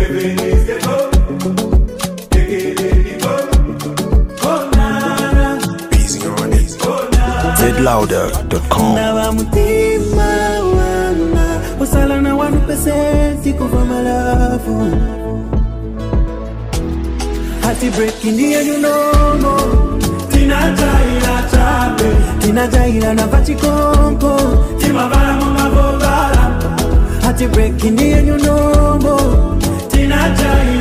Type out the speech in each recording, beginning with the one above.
Heaven is the goal. Take it, let it go. Oh, nana. Busy on it. Oh, nana. ZLouder.com. Nawa mutima wana wasala na 1% kuva malafu. Hati breaking the you know. Tina jaila na vachikonko. Tima vara monga vovara. Hati breaking the you know. Tina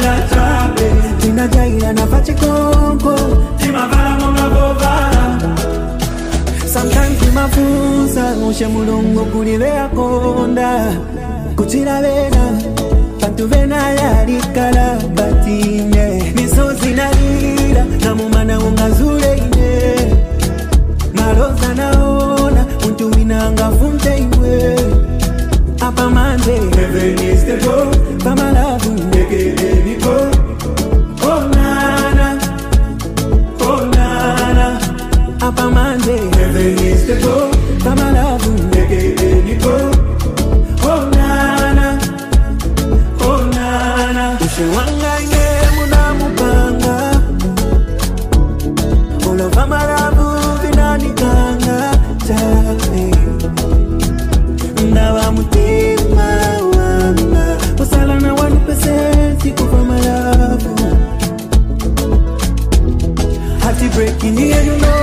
jaila na vachikonko. Tima vara monga vovara. Sometimes mafunza mushe mulungu kulivea konda kuchira vena pantu vena yalikala batine misozi nalira na mumana ungazule ine maloza naona muntu winanga funte iwe apa mande heaven is the goal pama lavu negele niko oh nana apa mande heaven is the goal pama lavu negele niko oh nana ushe wanga inge muna mupanga olo pama lavu vinani kanga chale ndawa mutima wanga wasala na 1% kufa malavu hati breaking here you know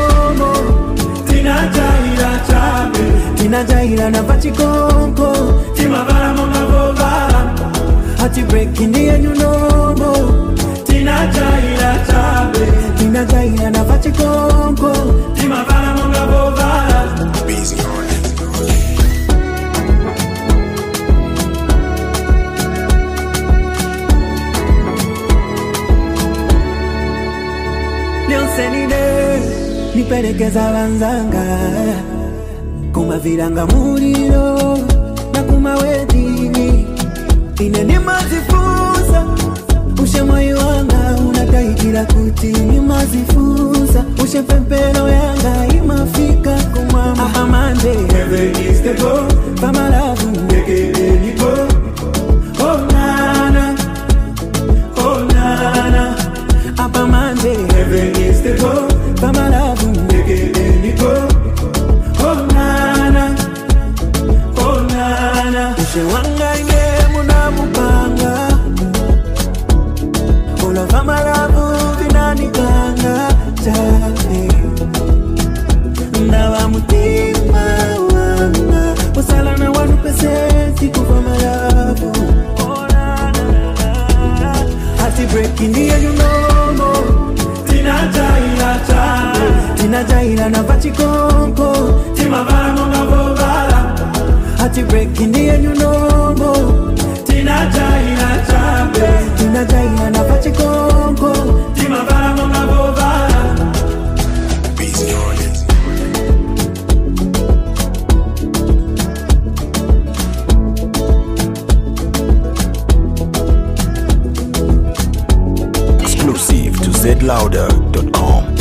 Tina jaila na vachikonko. Tima vara monga vovara. Hati breaking the you know. Tina jaila na vachikonko. Tima vara monga vovara. Busy on it. Lionsenide nipelekeza wanzanga kuma viranga muliro na kuma wedini ine ni mazifuza ushe moyo wanga unataikila kuti ni mazifuza ushe pempero yanga imafika kumama ahamande heaven is the goal pama lavu negele niko oh nana apamande heaven is the goal pama lavu negele niko oh nana ushe wanga inge muna mupanga ola pama lavu vinani kanga chale ndawa mutima wanga wasala na 1% kufa malavu oh nana hati breaking the you know Tina jaila na vachikonko. Tima vara monga vovara. Hati breaking the you know. Tina jaila na vachikonko. Tima vara monga vovara. Busy on it. Exclusive to ZLouder.com.